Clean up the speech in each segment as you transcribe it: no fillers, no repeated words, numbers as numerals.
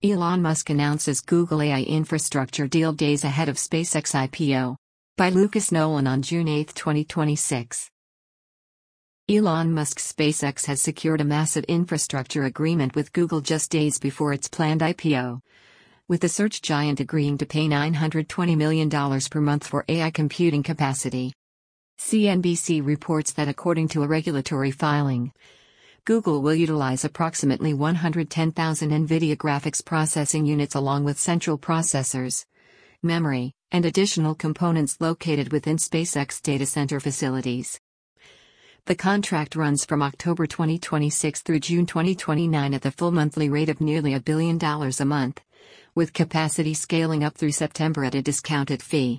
Elon Musk announces Google AI infrastructure deal days ahead of SpaceX IPO. By Lucas Nolan on June 8, 2026. Elon Musk's SpaceX has secured a massive infrastructure agreement with Google just days before its planned IPO, with the search giant agreeing to pay $920 million per month for AI computing capacity. CNBC reports that according to a regulatory filing, Google will utilize approximately 110,000 NVIDIA graphics processing units along with central processors, memory, and additional components located within SpaceX data center facilities. The contract runs from October 2026 through June 2029 at the full monthly rate of nearly $1 billion a month, with capacity scaling up through September at a discounted fee.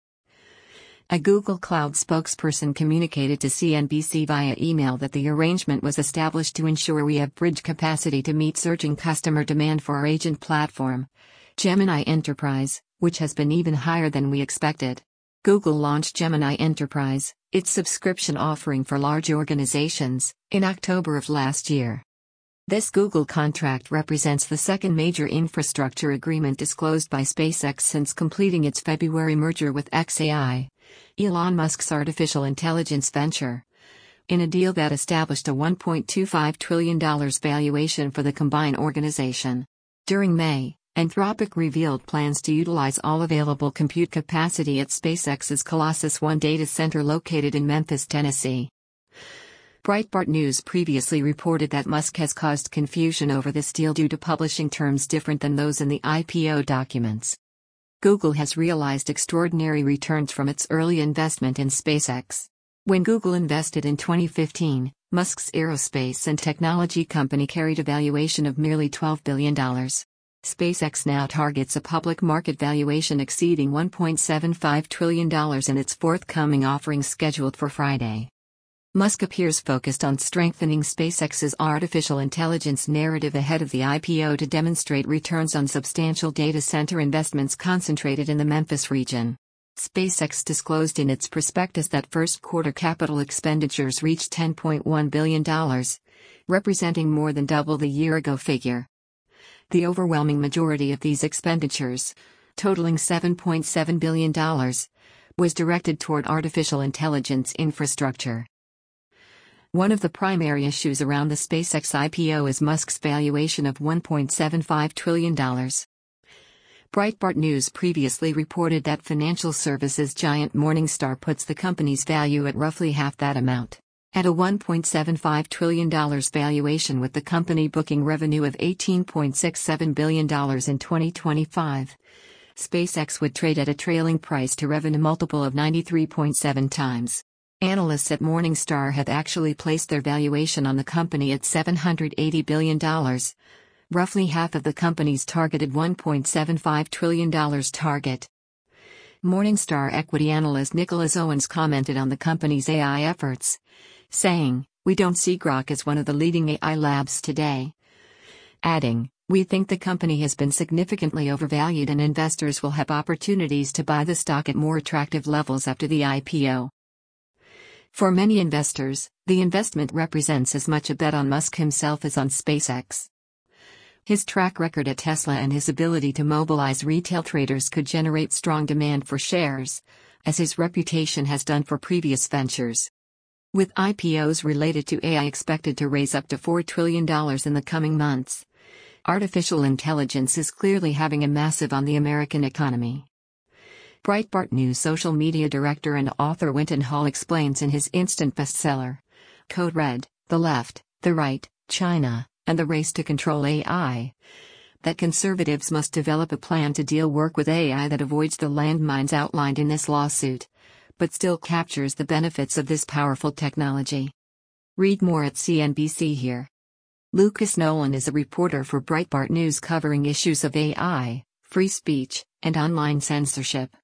A Google Cloud spokesperson communicated to CNBC via email that the arrangement was established to ensure we have bridge capacity to meet surging customer demand for our agent platform, Gemini Enterprise, which has been even higher than we expected. Google launched Gemini Enterprise, its subscription offering for large organizations, in October of last year. This Google contract represents the second major infrastructure agreement disclosed by SpaceX since completing its February merger with xAI, Elon Musk's artificial intelligence venture, in a deal that established a $1.25 trillion valuation for the combined organization. During May, Anthropic revealed plans to utilize all available compute capacity at SpaceX's Colossus One data center located in Memphis, Tennessee. Breitbart News previously reported that Musk has caused confusion over this deal due to publishing terms different than those in the IPO documents. Google has realized extraordinary returns from its early investment in SpaceX. When Google invested in 2015, Musk's aerospace and technology company carried a valuation of merely $12 billion. SpaceX now targets a public market valuation exceeding $1.75 trillion in its forthcoming offering scheduled for Friday. Musk appears focused on strengthening SpaceX's artificial intelligence narrative ahead of the IPO to demonstrate returns on substantial data center investments concentrated in the Memphis region. SpaceX disclosed in its prospectus that first quarter capital expenditures reached $10.1 billion, representing more than double the year-ago figure. The overwhelming majority of these expenditures, totaling $7.7 billion, was directed toward artificial intelligence infrastructure. One of the primary issues around the SpaceX IPO is Musk's valuation of $1.75 trillion. Breitbart News previously reported that financial services giant Morningstar puts the company's value at roughly half that amount. At a $1.75 trillion valuation, with the company booking revenue of $18.67 billion in 2025, SpaceX would trade at a trailing price-to-revenue multiple of 93.7 times. Analysts at Morningstar have actually placed their valuation on the company at $780 billion, roughly half of the company's targeted $1.75 trillion target. Morningstar equity analyst Nicholas Owens commented on the company's AI efforts, saying, "We don't see Grok as one of the leading AI labs today," adding, "We think the company has been significantly overvalued and investors will have opportunities to buy the stock at more attractive levels after the IPO." For many investors, the investment represents as much a bet on Musk himself as on SpaceX. His track record at Tesla and his ability to mobilize retail traders could generate strong demand for shares, as his reputation has done for previous ventures. With IPOs related to AI expected to raise up to $4 trillion in the coming months, artificial intelligence is clearly having a massive on the American economy. Breitbart News social media director and author Winton Hall explains in his instant bestseller, Code Red, The Left, the Right, China, and the Race to Control AI, that conservatives must develop a plan to work with AI that avoids the landmines outlined in this lawsuit, but still captures the benefits of this powerful technology. Read more at CNBC here. Lucas Nolan is a reporter for Breitbart News covering issues of AI, free speech, and online censorship.